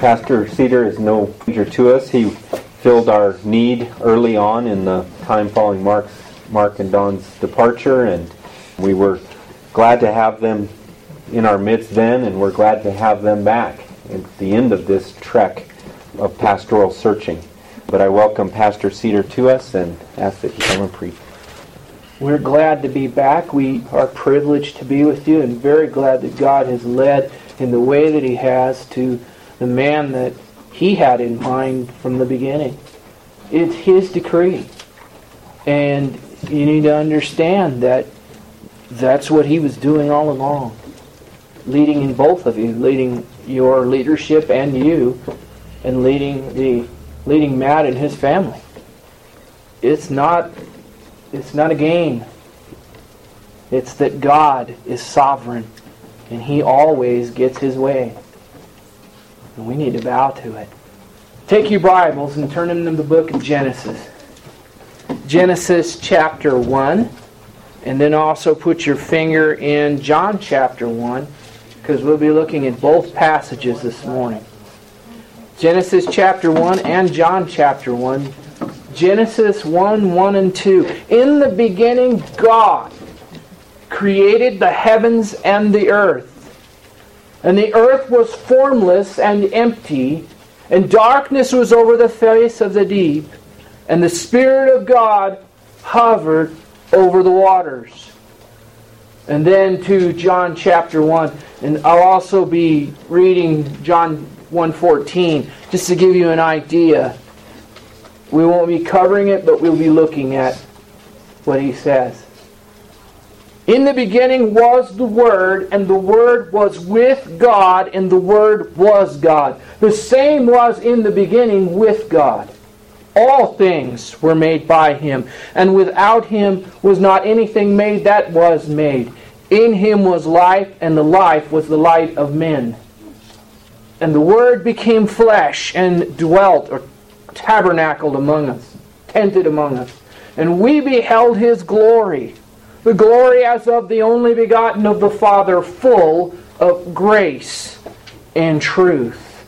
Pastor Cedar is no stranger to us. He filled our need early on in the time following Mark and Don's departure, and we were glad to have them in our midst then, and we're glad to have them back at the end of this trek of pastoral searching. But I welcome Pastor Cedar to us and ask that he come and preach. We're glad to be back. We are privileged to be with you, and very glad that God has led in the way that He has to the man that He had in mind from the beginning. It's His decree. And you need to understand that that's what He was doing all along. Leading in both of you, leading your leadership and you, and leading Matt and his family. It's not a game. It's that God is sovereign and He always gets His way. And we need to bow to it. Take your Bibles and turn them to the book of Genesis. Genesis chapter 1. And then also put your finger in John chapter 1, because we'll be looking at both passages this morning. Genesis chapter 1 and John chapter 1. Genesis 1, 1 and 2. In the beginning, God created the heavens and the earth. And the earth was formless and empty, and darkness was over the face of the deep, and the Spirit of God hovered over the waters. And then to John chapter 1, and I'll also be reading John 1:14, just to give you an idea. We won't be covering it, but we'll be looking at what he says. In the beginning was the Word, and the Word was with God, and the Word was God. The same was in the beginning with God. All things were made by Him, and without Him was not anything made that was made. In Him was life, and the life was the light of men. And the Word became flesh, and dwelt, or tabernacled among us, tented among us. And we beheld His glory, the glory as of the only begotten of the Father, full of grace and truth.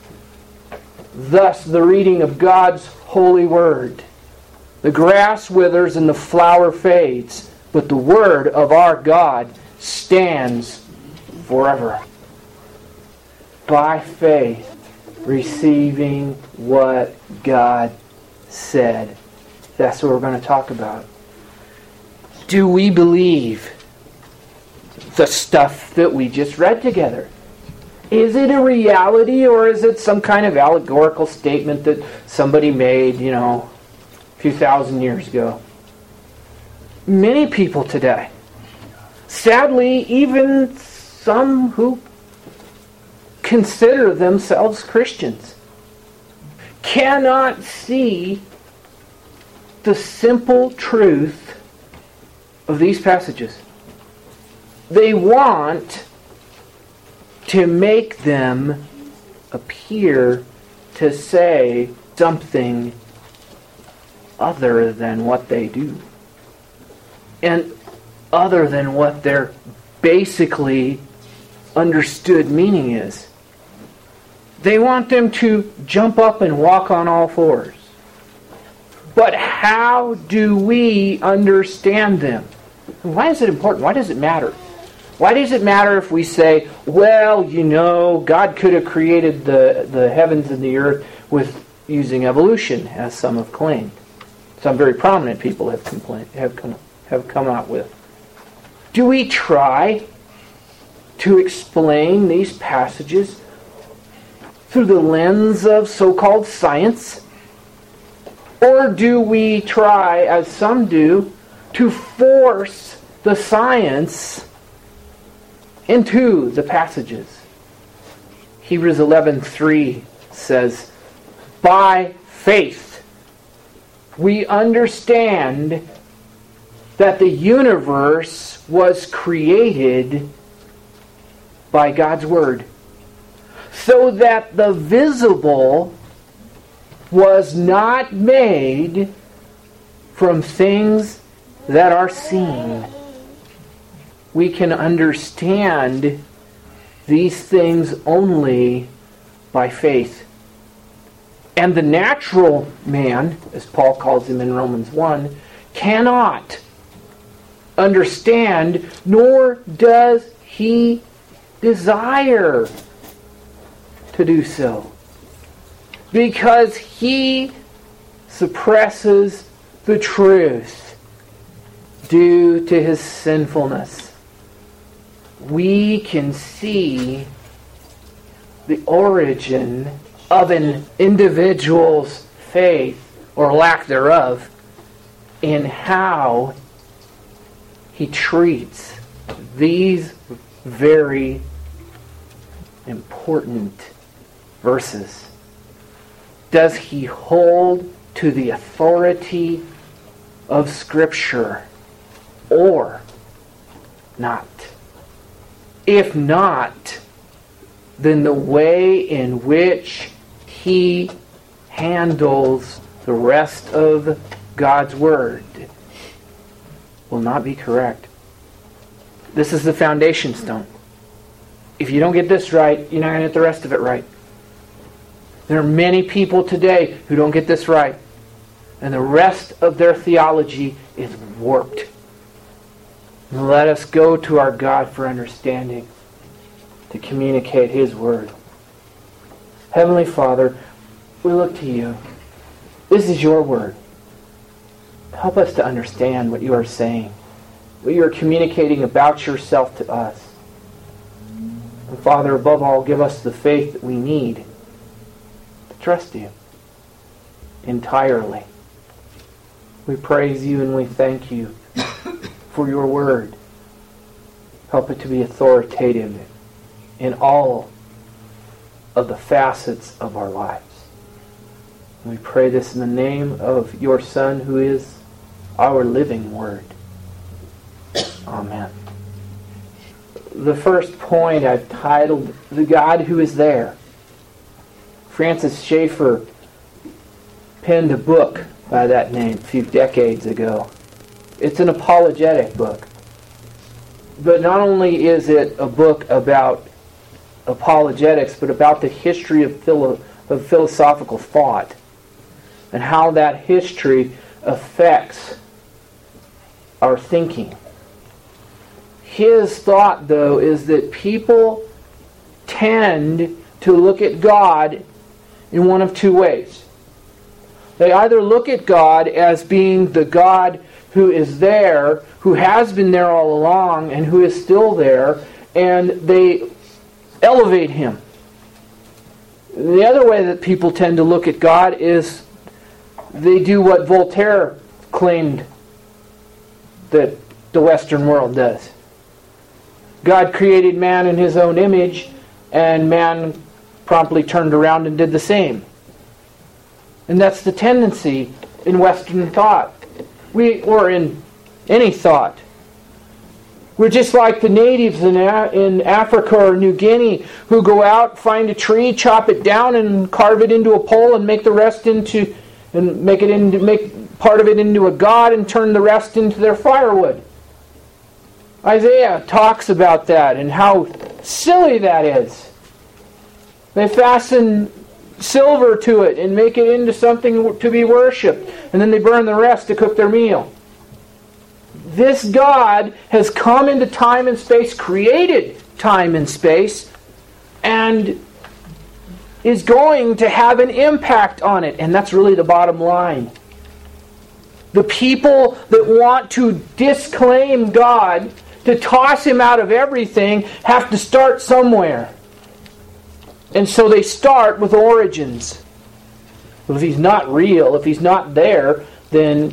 Thus the reading of God's holy word. The grass withers and the flower fades, but the word of our God stands forever. By faith, receiving what God said. That's what we're going to talk about. Do we believe the stuff that we just read together? Is it a reality, or is it some kind of allegorical statement that somebody made, a few thousand years ago? Many people today, sadly, even some who consider themselves Christians, cannot see the simple truth of these passages. They want to make them appear to say something other than what they do, and other than what their basically understood meaning is. They want them to jump up and walk on all fours. But how do we understand them? Why is it important? Why does it matter? Why does it matter if we say, well, God could have created the heavens and the earth with using evolution, as some have claimed. Some very prominent people have come out with. Do we try to explain these passages through the lens of so-called science? Or do we try, as some do, to force the science into the passages? Hebrews 11:3 says, by faith we understand that the universe was created by God's Word, so that the visible was not made from things that are seen. We can understand these things only by faith. And the natural man, as Paul calls him in Romans 1, cannot understand, nor does he desire to do so, because he suppresses the truth due to his sinfulness. We can see the origin of an individual's faith, or lack thereof, in how he treats these very important verses. Does he hold to the authority of Scripture or not? If not, then the way in which he handles the rest of God's Word will not be correct. This is the foundation stone. If you don't get this right, you're not going to get the rest of it right. There are many people today who don't get this right, and the rest of their theology is warped. Let us go to our God for understanding, to communicate His Word. Heavenly Father, we look to You. This is Your Word. Help us to understand what You are saying, what You are communicating about Yourself to us. And Father, above all, give us the faith that we need to trust You entirely. We praise You and we thank You for Your Word. Help it to be authoritative in all of the facets of our lives. And we pray this in the name of Your Son, who is our living Word. Amen. The first point I've titled, The God Who Is There. Francis Schaeffer penned a book by that name a few decades ago. It's an apologetic book. But not only is it a book about apologetics, but about the history of philosophical thought and how that history affects our thinking. His thought, though, is that people tend to look at God in one of two ways. They either look at God as being the God who is there, who has been there all along, and who is still there, and they elevate Him. The other way that people tend to look at God is they do what Voltaire claimed that the Western world does. God created man in His own image, and man promptly turned around and did the same. And that's the tendency in Western thought. Or in any thought. We're just like the natives in Africa or New Guinea who go out, find a tree, chop it down, and carve it into a pole, and make the rest into, and make part of it into a god, and turn the rest into their firewood. Isaiah talks about that and how silly that is. They fasten silver to it and make it into something to be worshipped, and then they burn the rest to cook their meal. This God has come into time and space, created time and space, and is going to have an impact on it. And that's really the bottom line. The people that want to disclaim God, to toss Him out of everything, have to start somewhere. And so they start with origins. Well, if He's not real, if He's not there, then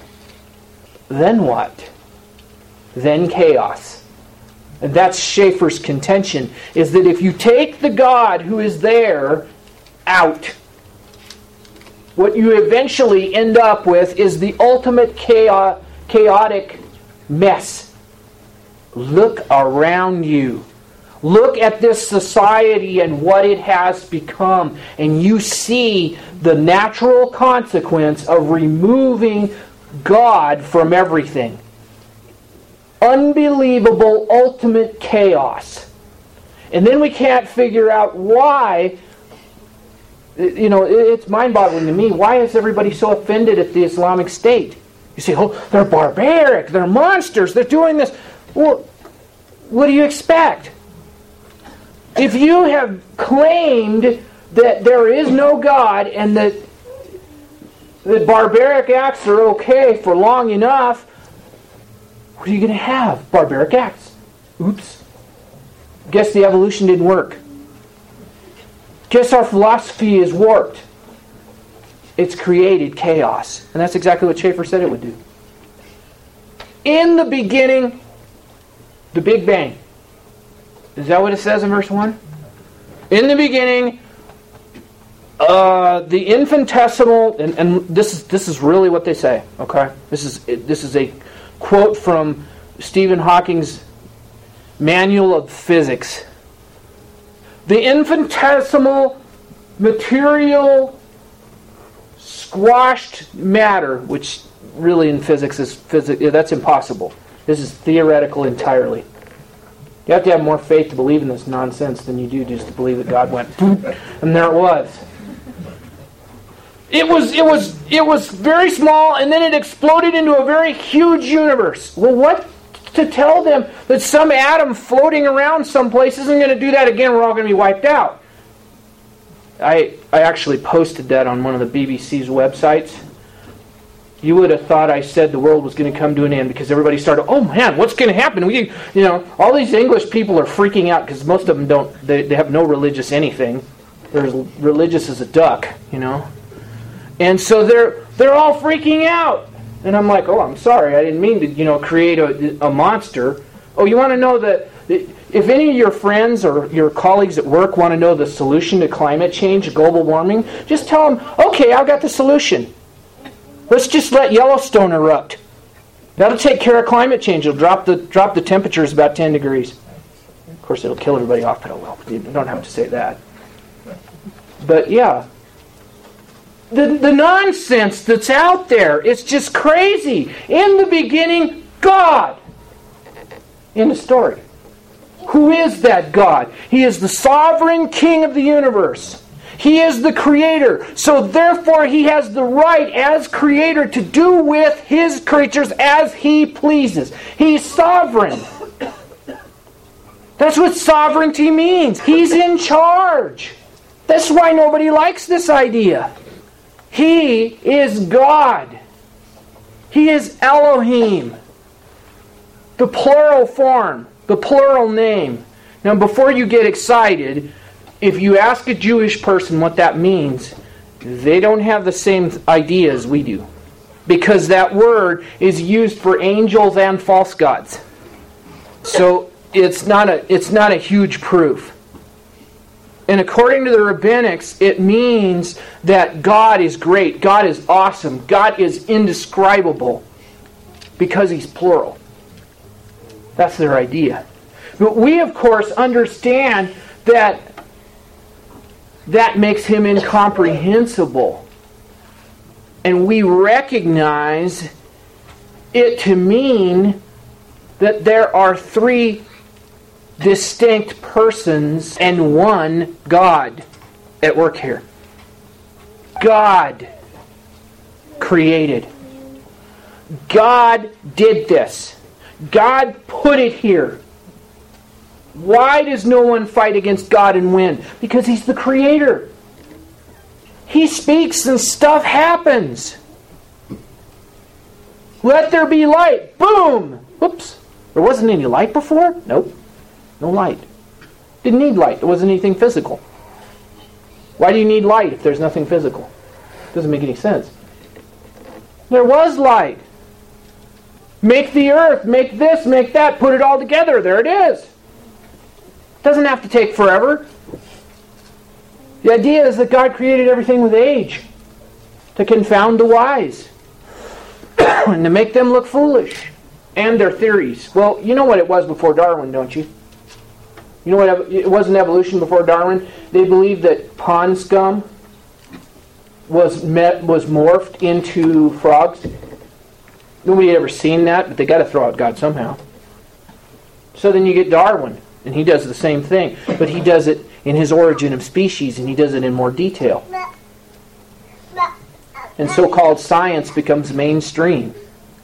what? Then chaos. And that's Schaeffer's contention, is that if you take the God who is there out, what you eventually end up with is the ultimate chaotic mess. Look around you. Look at this society and what it has become, and you see the natural consequence of removing God from everything. Unbelievable, ultimate chaos. And then we can't figure out why it's mind-boggling to me. Why is everybody so offended at the Islamic State? You say, oh, they're barbaric, they're monsters, they're doing this. Well, what do you expect? If you have claimed that there is no God and that the barbaric acts are okay for long enough, what are you going to have? Barbaric acts. Oops. Guess the evolution didn't work. Guess our philosophy is warped. It's created chaos. And that's exactly what Schaeffer said it would do. In the beginning, the Big Bang. Is that what it says in verse 1? In the beginning, the infinitesimal, and this is really what they say. Okay, this is a quote from Stephen Hawking's Manual of Physics. The infinitesimal material squashed matter, which really in physics is that's impossible. This is theoretical entirely. You have to have more faith to believe in this nonsense than you do just to believe that God went boop, and there it was. It was very small, and then it exploded into a very huge universe. Well, what to tell them that some atom floating around someplace isn't going to do that again? We're all going to be wiped out. I actually posted that on one of the BBC's websites. You would have thought I said the world was going to come to an end because everybody started, oh man, what's going to happen? All these English people are freaking out because most of them they have no religious anything. They're as religious as a duck, And so they're all freaking out. And I'm like, oh, I'm sorry, I didn't mean to, create a monster. Oh, you want to know that if any of your friends or your colleagues at work want to know the solution to climate change, global warming, just tell them, okay, I've got the solution. Let's just let Yellowstone erupt. That'll take care of climate change. It'll drop the temperatures about 10 degrees. Of course, it'll kill everybody off, but oh well, you don't have to say that. But yeah, the nonsense that's out there, it's just crazy. In the beginning, God. In the story. Who is that God? He is the sovereign king of the universe. He is the creator. So therefore he has the right as creator to do with his creatures as he pleases. He's sovereign. That's what sovereignty means. He's in charge. That's why nobody likes this idea. He is God. He is Elohim. The plural form, the plural name. Now before you get excited, if you ask a Jewish person what that means, they don't have the same idea as we do. Because that word is used for angels and false gods. So it's not a huge proof. And according to the rabbinics, it means that God is great, God is awesome, God is indescribable. Because He's plural. That's their idea. But we, of course, understand that makes Him incomprehensible. And we recognize it to mean that there are three distinct persons and one God at work here. God created. God did this. God put it here. Why does no one fight against God and win? Because He's the creator. He speaks and stuff happens. Let there be light. Boom! Whoops. There wasn't any light before? Nope. No light. Didn't need light. There wasn't anything physical. Why do you need light if there's nothing physical? Doesn't make any sense. There was light. Make the earth, make this, make that, put it all together. There it is. Doesn't have to take forever. The idea is that God created everything with age to confound the wise and to make them look foolish and their theories. Well, you know what it was before Darwin, don't you? You know what it wasn't evolution before Darwin? They believed that pond scum was morphed into frogs. Nobody had ever seen that, but they got to throw out God somehow. So then you get Darwin. And he does the same thing, but he does it in his Origin of Species, and he does it in more detail. And so-called science becomes mainstream.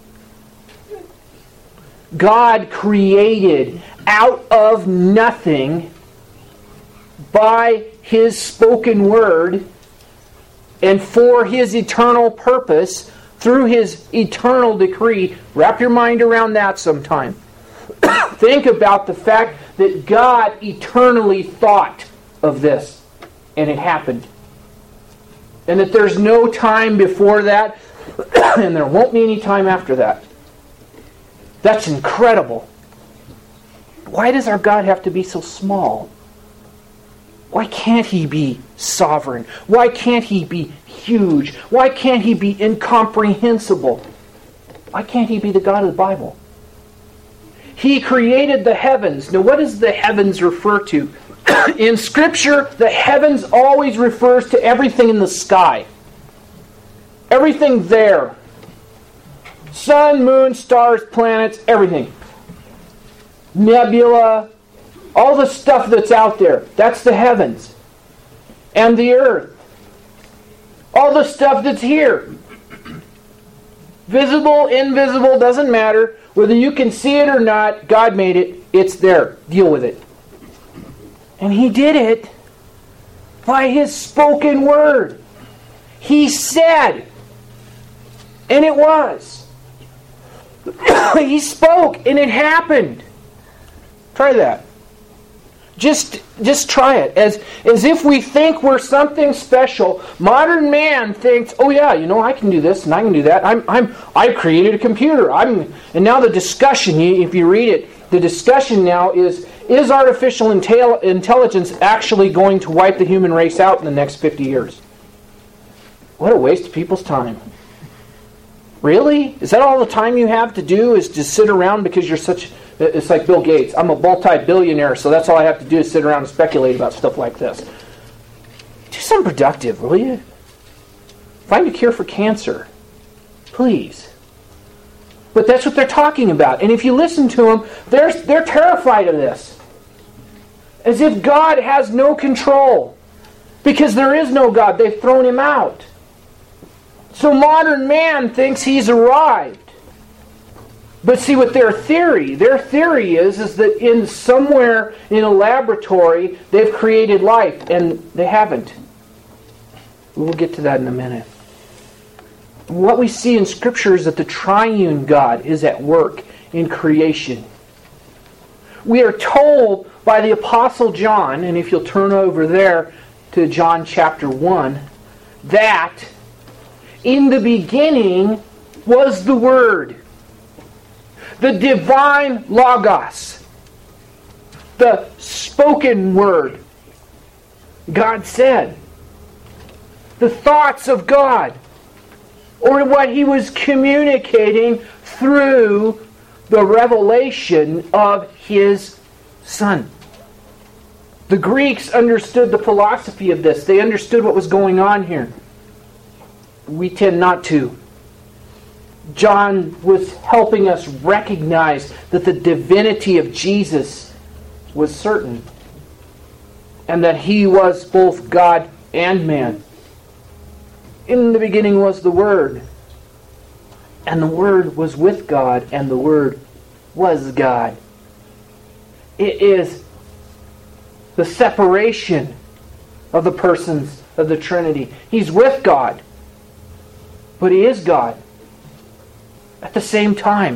God created out of nothing by His spoken word and for His eternal purpose through His eternal decree. Wrap your mind around that sometime. Think about the fact that God eternally thought of this, and it happened. And that there's no time before that, and there won't be any time after that. That's incredible. Why does our God have to be so small? Why can't He be sovereign? Why can't He be huge? Why can't He be incomprehensible? Why can't He be the God of the Bible? He created the heavens. Now, what does the heavens refer to? In Scripture, the heavens always refers to everything in the sky. Everything there. Sun, moon, stars, planets, everything. Nebula, all the stuff that's out there. That's the heavens. And the earth. All the stuff that's here. Visible, invisible, doesn't matter. Whether you can see it or not, God made it. It's there. Deal with it. And He did it by His spoken word. He said, and it was. He spoke, and it happened. Try that. Just try it. As if we think we're something special. Modern man thinks, oh yeah, I can do this and I can do that. I've created a computer. And now the discussion, if you read it, the discussion now is artificial intelligence actually going to wipe the human race out in the next 50 years? What a waste of people's time. Really? Is that all the time you have to do is just sit around because you're such... It's like Bill Gates. I'm a multi-billionaire, so that's all I have to do is sit around and speculate about stuff like this. Do something productive, will you? Find a cure for cancer. Please. But that's what they're talking about. And if you listen to them, they're terrified of this. As if God has no control. Because there is no God. They've thrown Him out. So modern man thinks he's arrived. But see what their theory is that in somewhere in a laboratory they've created life, and they haven't. We'll get to that in a minute. What we see in Scripture is that the triune God is at work in creation. We are told by the Apostle John, and if you'll turn over there to John chapter 1, that in the beginning was the Word. The divine Logos. The spoken word. God said. The thoughts of God. Or what He was communicating through the revelation of His Son. The Greeks understood the philosophy of this. They understood what was going on here. We tend not to. John was helping us recognize that the divinity of Jesus was certain. And that He was both God and man. In the beginning was the Word. And the Word was with God. And the Word was God. It is the separation of the persons of the Trinity. He's with God. But He is God. At the same time.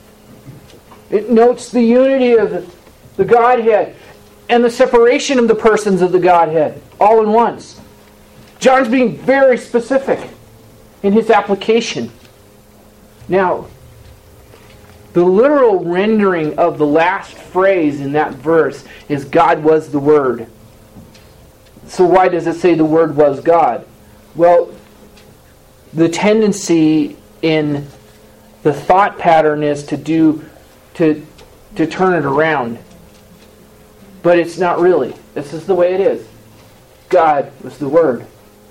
It notes the unity of the Godhead and the separation of the persons of the Godhead all in once. John's being very specific in his application. Now, the literal rendering of the last phrase in that verse is God was the Word. So why does it say the Word was God? Well, the tendency in the thought pattern is to turn it around. But it's not really. This is the way it is. God was the Word.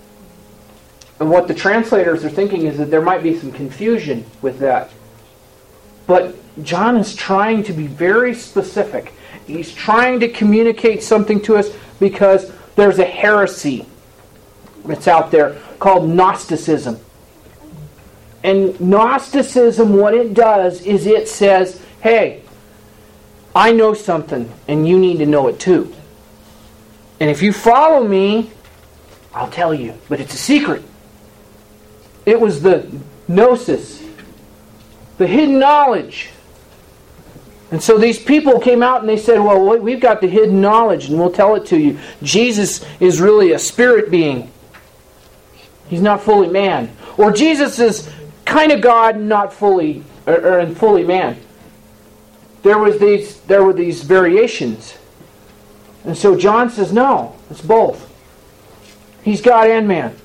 And what the translators are thinking is that there might be some confusion with that. But John is trying to be very specific. He's trying to communicate something to us because there's a heresy that's out there called Gnosticism. And Gnosticism, what it does is it says, hey, I know something and you need to know it too. And if you follow me, I'll tell you. But it's a secret. It was the gnosis, the hidden knowledge. And so these people came out and they said, well, we've got the hidden knowledge and we'll tell it to you. Jesus is really a spirit being. He's not fully man. Or Jesus is kind of God, not fully, or fully man. There were these variations. And so John says, no, it's both. He's God and man.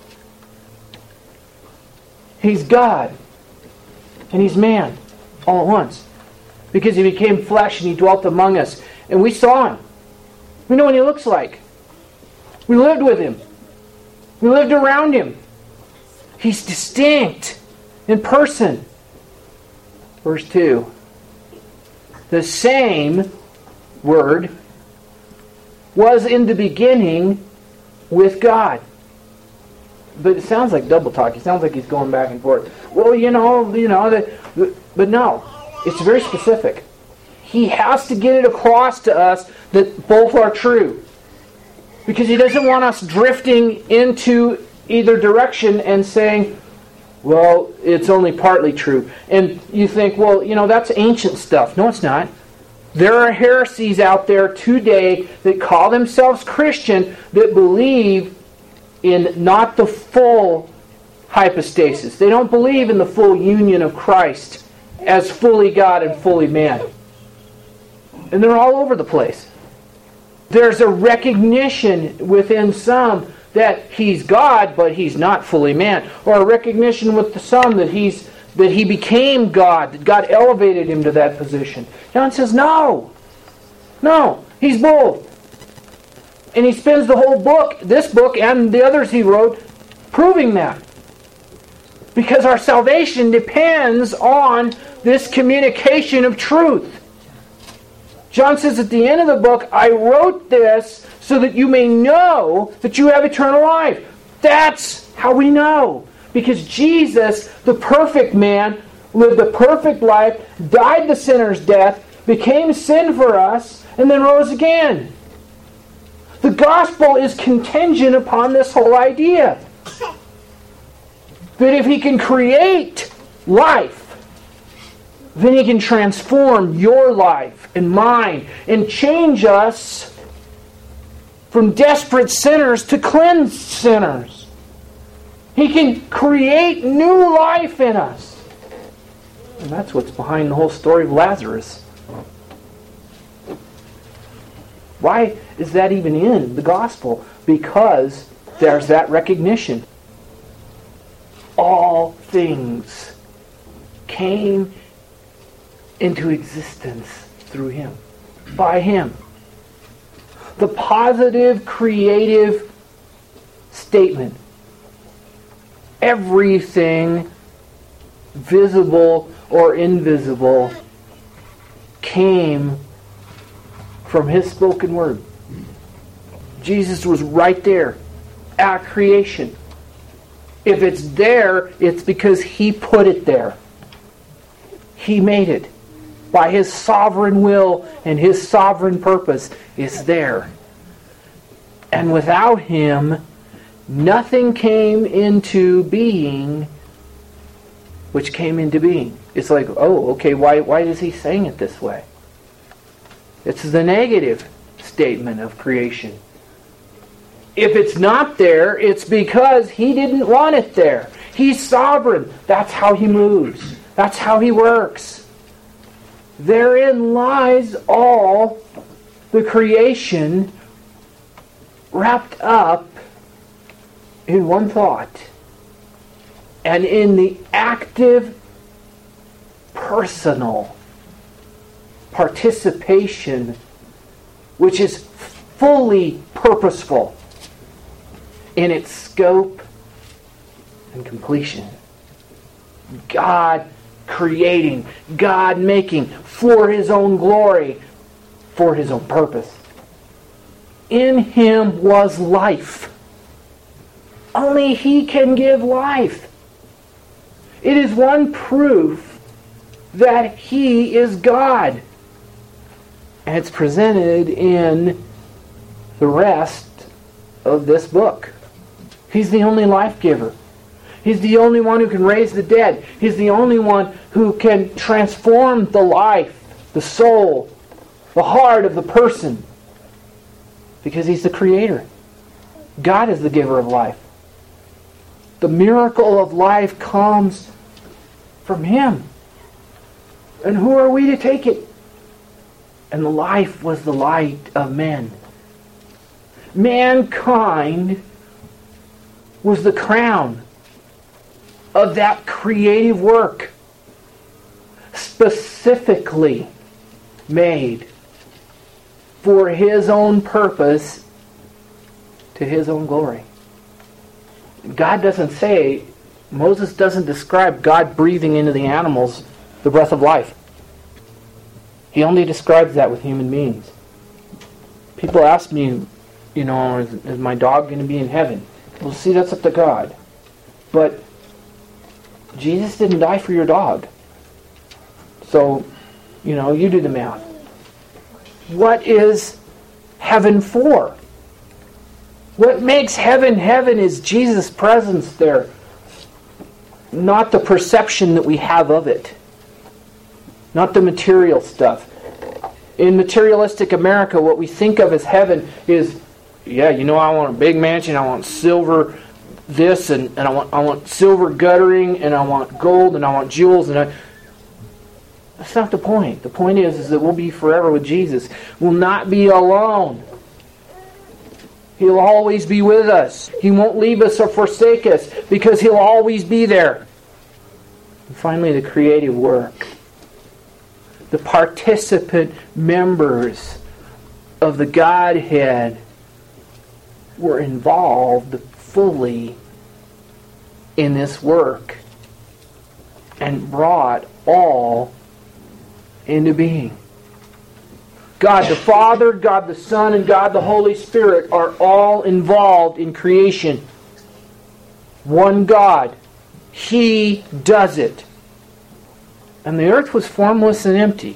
He's God and He's man all at once. Because He became flesh and He dwelt among us. And we saw Him. We know what He looks like. We lived with Him. We lived around Him. He's distinct in person. Verse 2. The same Word was in the beginning with God. But it sounds like double talk. It sounds like he's going back and forth. Well, but no. It's very specific. He has to get it across to us that both are true. Because He doesn't want us drifting into either direction and saying, well, it's only partly true. And you think, well, that's ancient stuff. No, it's not. There are heresies out there today that call themselves Christian that believe in not the full hypostasis. They don't believe in the full union of Christ as fully God and fully man. And they're all over the place. There's a recognition within some that He's God, but He's not fully man. Or a recognition with some that He became God, that God elevated Him to that position. John says, no, He's both. And he spends the whole book, this book and the others he wrote, proving that. Because our salvation depends on this communication of truth. John says at the end of the book, I wrote this so that you may know that you have eternal life. That's how we know. Because Jesus, the perfect man, lived a perfect life, died the sinner's death, became sin for us, and then rose again. The gospel is contingent upon this whole idea. That if He can create life, then He can transform your life and mine and change us from desperate sinners to cleansed sinners. He can create new life in us. And that's what's behind the whole story of Lazarus. Why is that even in the gospel? Because there's that recognition. All things came into existence through Him, by Him. The positive, creative statement. Everything, visible or invisible, came from His spoken word. Jesus was right there at creation. If it's there, it's because He put it there. He made it. By His sovereign will and His sovereign purpose, it's there. And without Him, nothing came into being which came into being. It's like, oh, okay, why is he saying it this way? It's the negative statement of creation. If it's not there, it's because He didn't want it there. He's sovereign. That's how He moves. That's how He works. Therein lies all the creation wrapped up in one thought and in the active, personal participation which is fully purposeful in its scope and completion. God creating, God making for His own glory, for His own purpose. In Him was life. Only He can give life. It is one proof that He is God. And it's presented in the rest of this book. He's the only life giver. He's the only one who can raise the dead. He's the only one who can transform the life, the soul, the heart of the person. Because He's the Creator. God is the giver of life. The miracle of life comes from Him. And who are we to take it? And the life was the light of men. Mankind was the crown of that creative work, specifically made for His own purpose, to His own glory. God doesn't say, Moses doesn't describe God breathing into the animals the breath of life. He only describes that with human beings. People ask me, is my dog going to be in heaven? Well, see, that's up to God. But Jesus didn't die for your dog. So, you do the math. What is heaven for? What makes heaven heaven is Jesus' presence there, not the perception that we have of it, not the material stuff. In materialistic America, what we think of as heaven is, I want a big mansion, I want silver this, and I want silver guttering, and I want gold, and I want jewels, That's not the point. The point is that we'll be forever with Jesus. We'll not be alone. He'll always be with us. He won't leave us or forsake us because He'll always be there. And finally, the creative work. The participant members of the Godhead were involved fully in this work and brought all into being. God the Father, God the Son, and God the Holy Spirit are all involved in creation. One God. He does it. And the earth was formless and empty.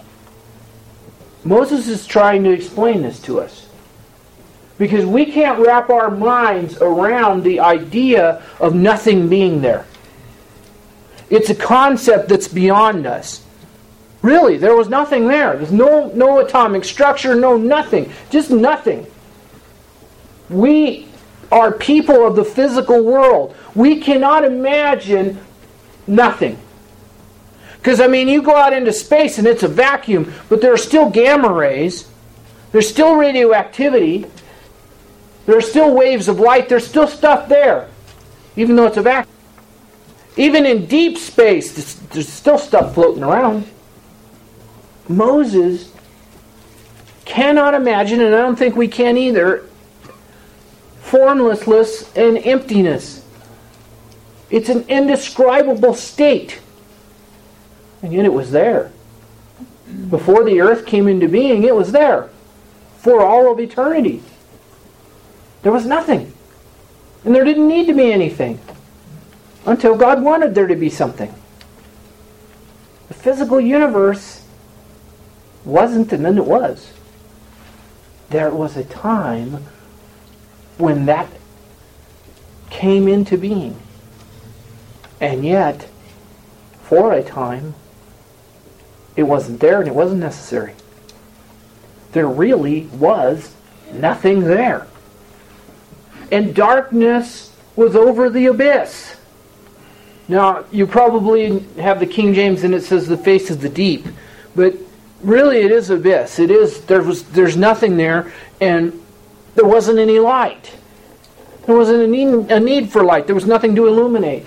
Moses is trying to explain this to us. Because we can't wrap our minds around the idea of nothing being there. It's a concept that's beyond us. Really, there was nothing there. There's no atomic structure, no nothing. Just nothing. We are people of the physical world. We cannot imagine nothing. Because, you go out into space and it's a vacuum, but there are still gamma rays. There's still radioactivity. There are still waves of light. There's still stuff there, even though it's a vacuum. Even in deep space, there's still stuff floating around. Moses cannot imagine, and I don't think we can either, formlessness and emptiness. It's an indescribable state. And yet it was there. Before the earth came into being, it was there. For all of eternity. There was nothing. And there didn't need to be anything. Until God wanted there to be something. The physical universe wasn't, and then it was. There was a time when that came into being. And yet, for a time, it wasn't there and it wasn't necessary. There really was nothing there. And darkness was over the abyss. Now, you probably have the King James and it says the face of the deep. But really it is abyss. There's nothing there, and there wasn't any light. There wasn't a need for light. There was nothing to illuminate.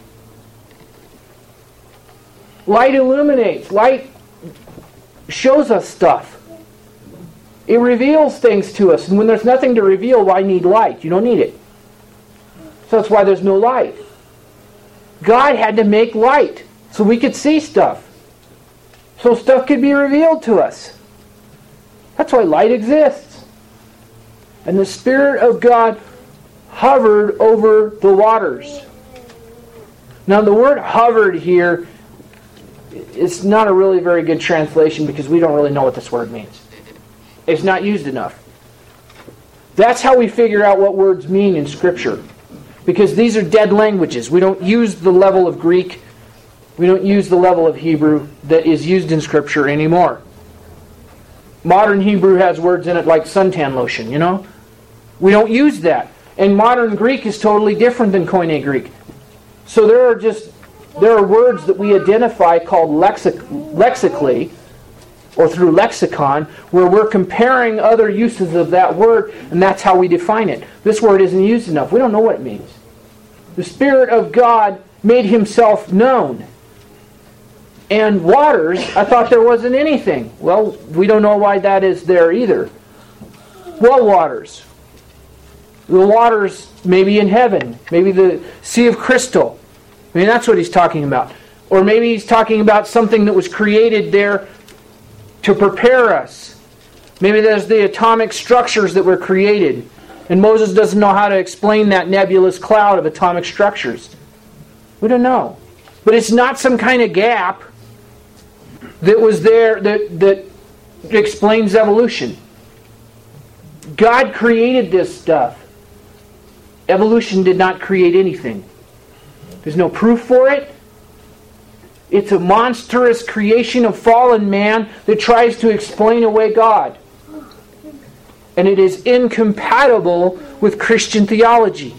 Light illuminates. Light shows us stuff. It reveals things to us. And when there's nothing to reveal, why need light? You don't need it. So that's why there's no light. God had to make light so we could see stuff. So stuff could be revealed to us. That's why light exists. And the Spirit of God hovered over the waters. Now the word hovered here is not a really very good translation because we don't really know what this word means. It's not used enough. That's how we figure out what words mean in Scripture. Because these are dead languages. We don't use the level of Greek. We don't use the level of Hebrew that is used in Scripture anymore. Modern Hebrew has words in it like suntan lotion, you know? We don't use that. And modern Greek is totally different than Koine Greek. So there are words that we identify called lexically, or through lexicon, where we're comparing other uses of that word, and that's how we define it. This word isn't used enough. We don't know what it means. The Spirit of God made Himself known. And waters, I thought there wasn't anything. Well, we don't know why that is there either. What waters? The waters maybe in heaven. Maybe the Sea of Crystal. I mean, that's what he's talking about. Or maybe he's talking about something that was created there to prepare us. Maybe there's the atomic structures that were created. And Moses doesn't know how to explain that nebulous cloud of atomic structures. We don't know. But it's not some kind of gap that was there that explains evolution. God created this stuff. Evolution did not create anything. There's no proof for it. It's a monstrous creation of fallen man that tries to explain away God. And it is incompatible with Christian theology.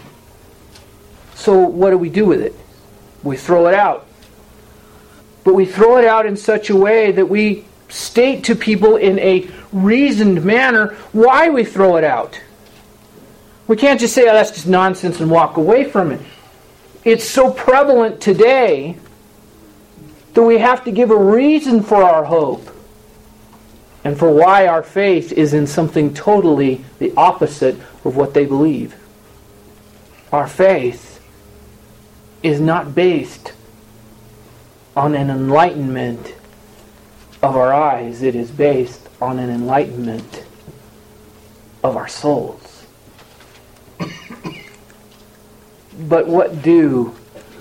So what do we do with it? We throw it out. But we throw it out in such a way that we state to people in a reasoned manner why we throw it out. We can't just say, oh, that's just nonsense and walk away from it. It's so prevalent today that we have to give a reason for our hope and for why our faith is in something totally the opposite of what they believe. Our faith is not based on an enlightenment of our eyes. It is based on an enlightenment of our souls. But what do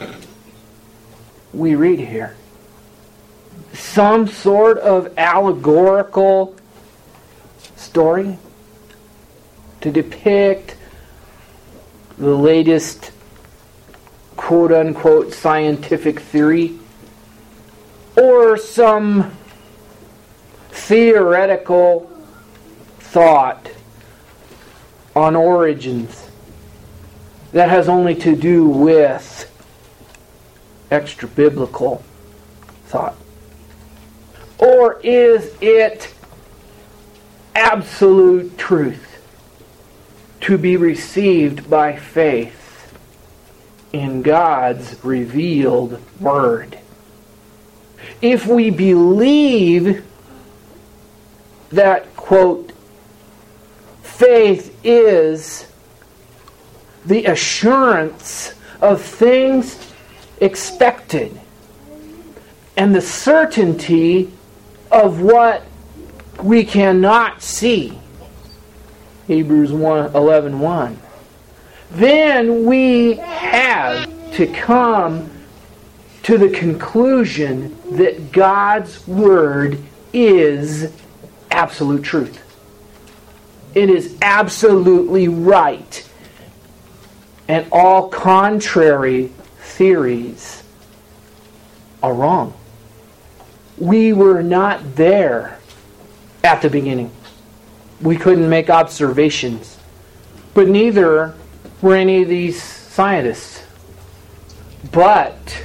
we read here? Some sort of allegorical story to depict the latest quote-unquote scientific theory, or some theoretical thought on origins that has only to do with extra-biblical thought? Or is it absolute truth to be received by faith in God's revealed Word? If we believe that, quote, faith is the assurance of things expected and the certainty of what we cannot see, Hebrews 11:1, then we have to come to the conclusion that God's Word is absolute truth. It is absolutely right. And all contrary theories are wrong. We were not there at the beginning. We couldn't make observations. But neither were any of these scientists. But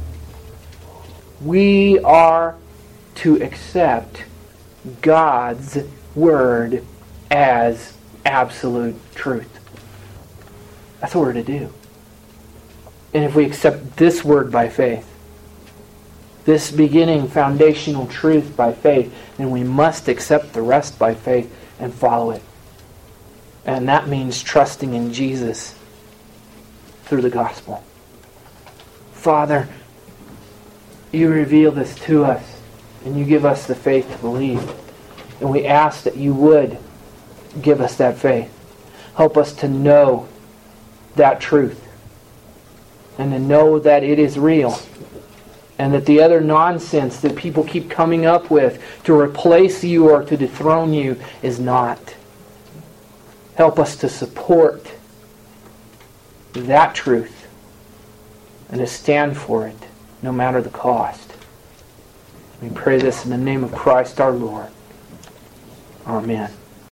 we are to accept God's Word as absolute truth. That's what we're to do. And if we accept this Word by faith, this beginning foundational truth by faith, then we must accept the rest by faith and follow it. And that means trusting in Jesus through the gospel. Father, you reveal this to us, and you give us the faith to believe. And we ask that you would give us that faith. Help us to know that truth. And to know that it is real. And that the other nonsense that people keep coming up with to replace you or to dethrone you is not. Help us to support that truth and to stand for it no matter the cost. We pray this in the name of Christ our Lord. Amen.